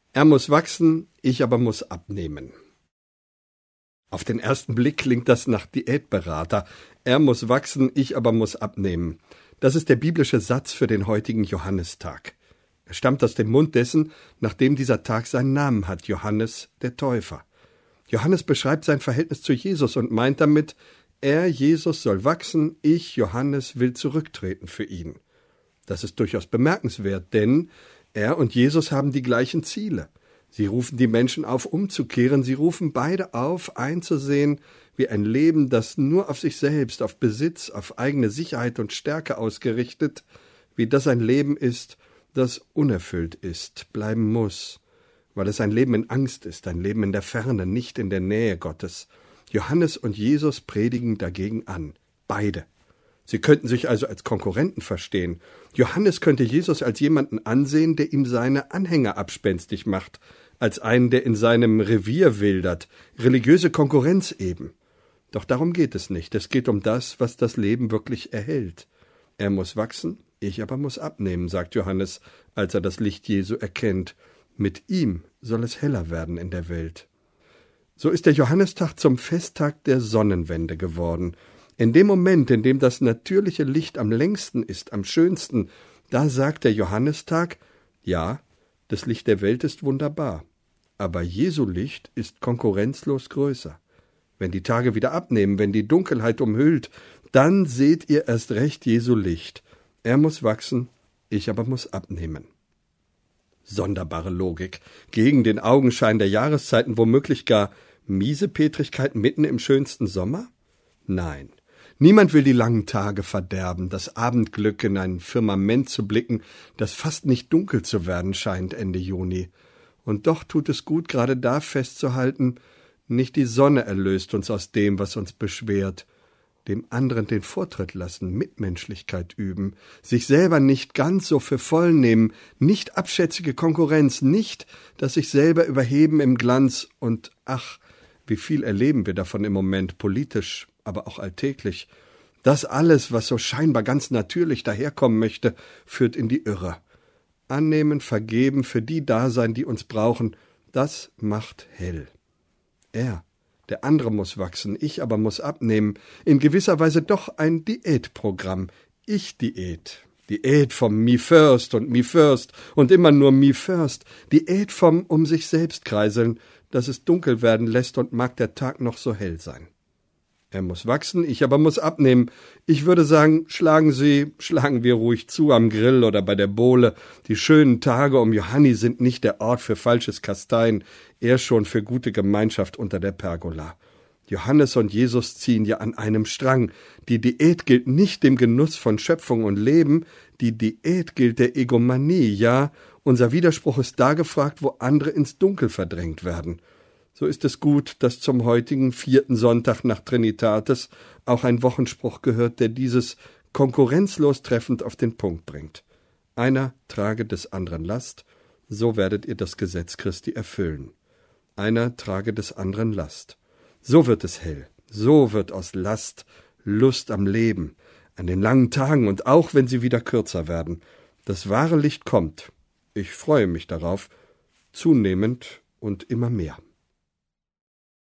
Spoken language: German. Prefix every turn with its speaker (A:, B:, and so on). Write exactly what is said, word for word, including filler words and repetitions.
A: Er muss wachsen, ich aber muss abnehmen. Auf den ersten Blick klingt das nach Diätberater. Er muss wachsen, ich aber muss abnehmen. Das ist der biblische Satz für den heutigen Johannistag. Er stammt aus dem Mund dessen, nachdem dieser Tag seinen Namen hat, Johannes der Täufer. Johannes beschreibt sein Verhältnis zu Jesus und meint damit, er, Jesus, soll wachsen, ich, Johannes, will zurücktreten für ihn. Das ist durchaus bemerkenswert, denn er und Jesus haben die gleichen Ziele. Sie rufen die Menschen auf, umzukehren. Sie rufen beide auf, einzusehen, wie ein Leben, das nur auf sich selbst, auf Besitz, auf eigene Sicherheit und Stärke ausgerichtet, wie das ein Leben ist, das unerfüllt ist, bleiben muss, weil es ein Leben in Angst ist, ein Leben in der Ferne, nicht in der Nähe Gottes. Johannes und Jesus predigen dagegen an, beide. Sie könnten sich also als Konkurrenten verstehen. Johannes könnte Jesus als jemanden ansehen, der ihm seine Anhänger abspenstig macht, als einen, der in seinem Revier wildert, religiöse Konkurrenz eben. Doch darum geht es nicht. Es geht um das, was das Leben wirklich erhält. Er muss wachsen, ich aber muss abnehmen, sagt Johannes, als er das Licht Jesu erkennt. Mit ihm soll es heller werden in der Welt. So ist der Johannistag zum Festtag der Sonnenwende geworden. In dem Moment, in dem das natürliche Licht am längsten ist, am schönsten, da sagt der Johannistag, ja, das Licht der Welt ist wunderbar, aber Jesu Licht ist konkurrenzlos größer. Wenn die Tage wieder abnehmen, wenn die Dunkelheit umhüllt, dann seht ihr erst recht Jesu Licht. Er muss wachsen, ich aber muss abnehmen. Sonderbare Logik. Gegen den Augenschein der Jahreszeiten womöglich gar Miesepetrigkeit mitten im schönsten Sommer? Nein. Niemand will die langen Tage verderben, das Abendglück in ein Firmament zu blicken, das fast nicht dunkel zu werden scheint Ende Juni. Und doch tut es gut, gerade da festzuhalten, nicht die Sonne erlöst uns aus dem, was uns beschwert, dem anderen den Vortritt lassen, Mitmenschlichkeit üben, sich selber nicht ganz so für voll nehmen, nicht abschätzige Konkurrenz, nicht das sich selber überheben im Glanz und ach, wie viel erleben wir davon im Moment, politisch, aber auch alltäglich. Das alles, was so scheinbar ganz natürlich daherkommen möchte, führt in die Irre. Annehmen, vergeben, für die da sein, die uns brauchen, das macht hell. Er, der andere muss wachsen, ich aber muss abnehmen, in gewisser Weise doch ein Diätprogramm. Ich-Diät. Diät vom Me First und Me First und immer nur Me First. Diät vom um sich selbst kreiseln, dass es dunkel werden lässt und mag der Tag noch so hell sein. Er muss wachsen, ich aber muss abnehmen. Ich würde sagen, schlagen Sie, schlagen wir ruhig zu am Grill oder bei der Bowle. Die schönen Tage um Johanni sind nicht der Ort für falsches Kasteien, eher schon für gute Gemeinschaft unter der Pergola. Johannes und Jesus ziehen ja an einem Strang. Die Diät gilt nicht dem Genuss von Schöpfung und Leben, die Diät gilt der Egomanie, ja, unser Widerspruch ist da gefragt, wo andere ins Dunkel verdrängt werden. So ist es gut, dass zum heutigen vierten Sonntag nach Trinitatis auch ein Wochenspruch gehört, der dieses konkurrenzlos treffend auf den Punkt bringt. Einer trage des anderen Last, so werdet ihr das Gesetz Christi erfüllen. Einer trage des anderen Last. So wird es hell, so wird aus Last Lust am Leben, an den langen Tagen und auch wenn sie wieder kürzer werden. Das wahre Licht kommt. Ich freue mich darauf, zunehmend und immer mehr.